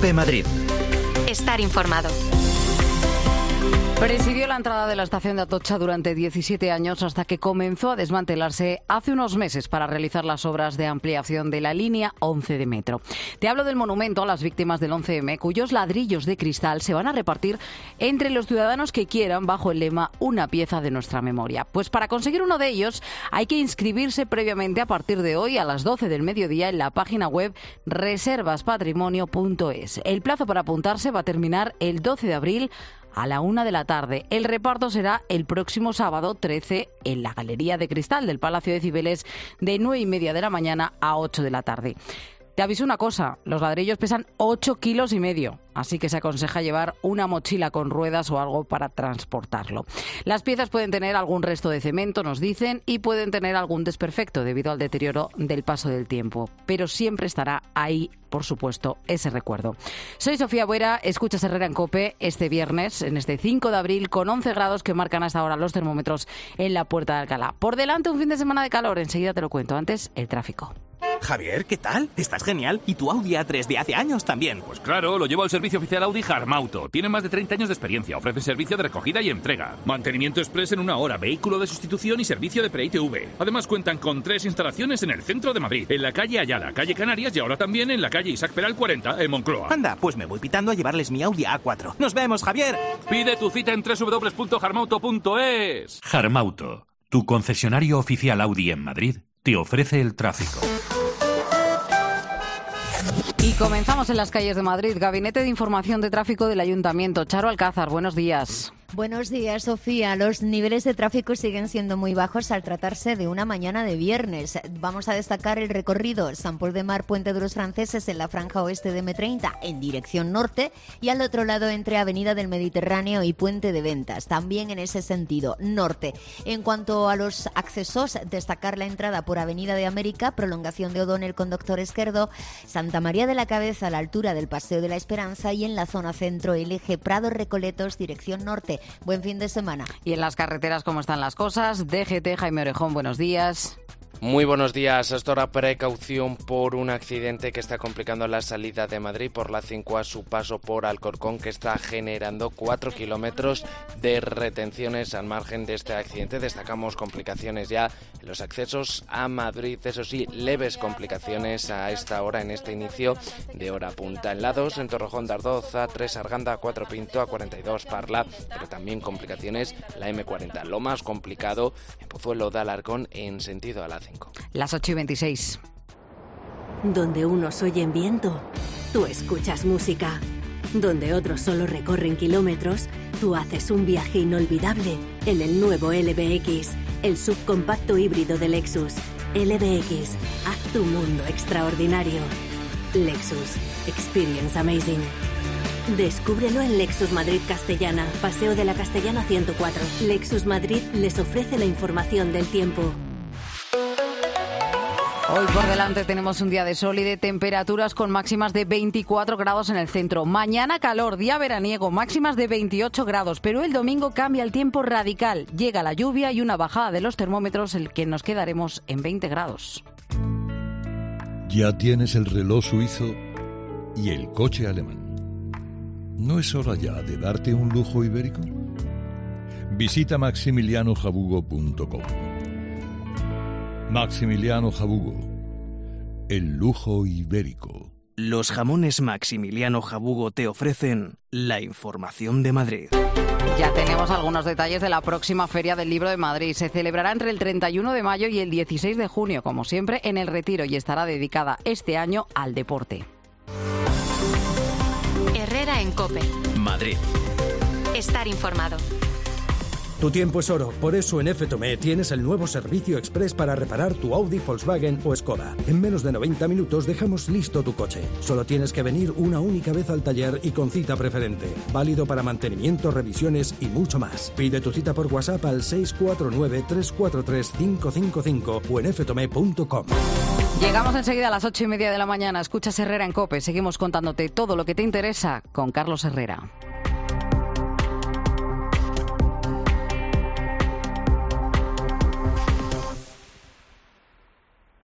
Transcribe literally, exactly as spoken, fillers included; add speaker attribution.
Speaker 1: COPE Madrid.
Speaker 2: Estar informado.
Speaker 3: Presidió la entrada de la estación de Atocha durante diecisiete años hasta que comenzó a desmantelarse hace unos meses para realizar las obras de ampliación de la línea once de metro. Te hablo del monumento a las víctimas del once eme, cuyos ladrillos de cristal se van a repartir entre los ciudadanos que quieran bajo el lema Una pieza de nuestra memoria. Pues para conseguir uno de ellos hay que inscribirse previamente a partir de hoy a las doce del mediodía en la página web reservas patrimonio punto es. El plazo para apuntarse va a terminar el doce de abril a la una de la tarde. El reparto será el próximo sábado trece en la Galería de Cristal del Palacio de Cibeles de nueve y media de la mañana a ocho de la tarde. Te aviso una cosa, los ladrillos pesan ocho kilos y medio, así que se aconseja llevar una mochila con ruedas o algo para transportarlo. Las piezas pueden tener algún resto de cemento, nos dicen, y pueden tener algún desperfecto debido al deterioro del paso del tiempo, pero siempre estará ahí, por supuesto, ese recuerdo. Soy Sofía Buera, escuchas Herrera en COPE este viernes, en este cinco de abril, con once grados que marcan hasta ahora los termómetros en la Puerta de Alcalá. Por delante un fin de semana de calor, enseguida te lo cuento, antes el tráfico.
Speaker 4: Javier, ¿qué tal? Estás genial. ¿Y tu Audi A tres de hace años también?
Speaker 5: Pues claro, lo llevo al servicio oficial Audi Harmauto. Tiene más de treinta años de experiencia. Ofrece servicio de recogida y entrega. Mantenimiento express en una hora, vehículo de sustitución y servicio de pre-I T V. Además cuentan con tres instalaciones en el centro de Madrid. En la calle Ayala, calle Canarias y ahora también en la calle Isaac Peral cuarenta, en Moncloa.
Speaker 4: Anda, pues me voy pitando a llevarles mi Audi A cuatro. ¡Nos vemos, Javier!
Speaker 5: Pide tu cita en doble u doble u doble u punto harmauto punto es.
Speaker 6: Harmauto, tu concesionario oficial Audi en Madrid, te ofrece el tráfico.
Speaker 3: Y comenzamos en las calles de Madrid. Gabinete de Información de Tráfico del Ayuntamiento. Charo Alcázar, buenos días.
Speaker 7: Buenos días, Sofía. Los niveles de tráfico siguen siendo muy bajos al tratarse de una mañana de viernes. Vamos a destacar el recorrido San Pol de Mar, Puente de los Franceses en la franja oeste de eme treinta en dirección norte y al otro lado entre Avenida del Mediterráneo y Puente de Ventas, también en ese sentido, norte. En cuanto a los accesos, destacar la entrada por Avenida de América, prolongación de O'Donnell con Doctor Esquerdo, Santa María de la Cabeza a la altura del Paseo de la Esperanza y en la zona centro el eje Prado Recoletos, dirección norte. Buen fin de semana.
Speaker 3: Y en las carreteras, ¿cómo están las cosas? D G T, Jaime Orejón, buenos días.
Speaker 8: Muy buenos días. Hasta ahora precaución por un accidente que está complicando la salida de Madrid por la cinco a su paso por Alcorcón, que está generando cuatro kilómetros de retenciones al margen de este accidente. Destacamos complicaciones ya en los accesos a Madrid, eso sí, leves complicaciones a esta hora, en este inicio de hora punta. En la dos, en Torrejón de Ardoz, A tres Arganda, A cuatro Pinto, A cuarenta y dos Parla, pero también complicaciones la eme cuarenta. Lo más complicado en Pozuelo de Alarcón en sentido a la cinco.
Speaker 3: Las ocho y veintiséis.
Speaker 9: Donde unos oyen viento, tú escuchas música. Donde otros solo recorren kilómetros, tú haces un viaje inolvidable en el nuevo L B X, el subcompacto híbrido de Lexus. L B X, haz tu mundo extraordinario. Lexus, experience amazing. Descúbrelo en Lexus Madrid Castellana, Paseo de la Castellana ciento cuatro. Lexus Madrid les ofrece la información del tiempo.
Speaker 3: Hoy por delante tenemos un día de sol y de temperaturas con máximas de veinticuatro grados en el centro. Mañana calor, día veraniego, máximas de veintiocho grados, pero el domingo cambia el tiempo radical. Llega la lluvia y una bajada de los termómetros, el que nos quedaremos en veinte grados.
Speaker 10: Ya tienes el reloj suizo y el coche alemán. ¿No es hora ya de darte un lujo ibérico? Visita maximiliano jabugo punto com. Maximiliano Jabugo, el lujo ibérico.
Speaker 4: Los jamones Maximiliano Jabugo te ofrecen la información de Madrid.
Speaker 3: Ya tenemos algunos detalles de la próxima Feria del Libro de Madrid. Se celebrará entre el treinta y uno de mayo y el dieciséis de junio, como siempre, en El Retiro, y estará dedicada este año al deporte.
Speaker 2: Herrera en COPE.
Speaker 1: Madrid.
Speaker 2: Estar informado.
Speaker 11: Tu tiempo es oro, por eso en F Tomé tienes el nuevo servicio express para reparar tu Audi, Volkswagen o Skoda. En menos de noventa minutos dejamos listo tu coche. Solo tienes que venir una única vez al taller y con cita preferente. Válido para mantenimiento, revisiones y mucho más. Pide tu cita por WhatsApp al seis cuatro nueve, tres cuatro tres, cinco cinco cinco o en f tomé punto com.
Speaker 3: Llegamos enseguida a las ocho y media de la mañana. Escuchas Herrera en COPE. Seguimos contándote todo lo que te interesa con Carlos Herrera.